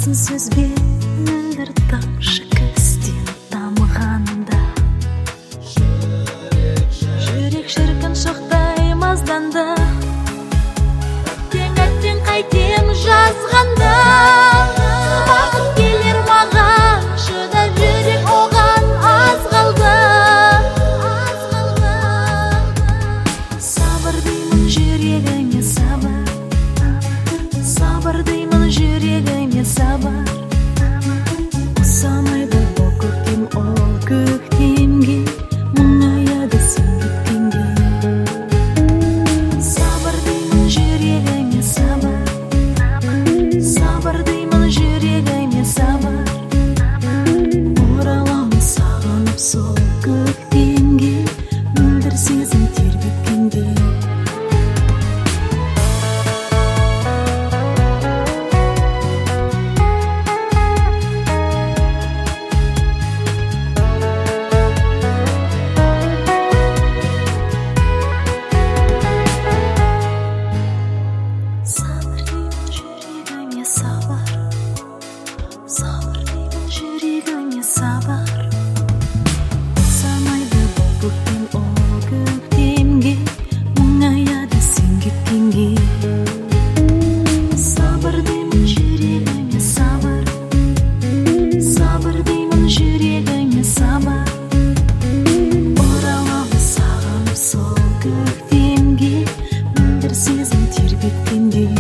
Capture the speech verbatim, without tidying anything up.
Сын сөзбен мөлдір тамшы күзден тамғанда жүрек шіркін шоқтай мазданды. Әттең, әттең, қайтем жазғанда бақыт келер маған, шыдап жүрек оған аз қалды. Сабыр деймін жүрегіме, сабыр, сабыр деймін жүрегіме, сабыр. Ұсамайды бұл көктем, ол көктемге мұңаяды сен кеткенде. Сабыр деймін жүрегіме, сабыр, сабыр деймін жүрегіме, сабыр. Ораламын сағынып сол көктемге, мөлдір сезім тербеткенде. Сабыр деймін жүрегіме, сабыр, сабыр деймін жүрегіме, сабыр. Ұсамайды бұл көктем, ол көктемге мұңаяды сен кеткенге. Сабыр деймін жүрегіме, сабыр, сабыр деймін жүрегіме, сабыр. Ораламын сағынып сол көктемге, мөлдір сезім тербеткенде.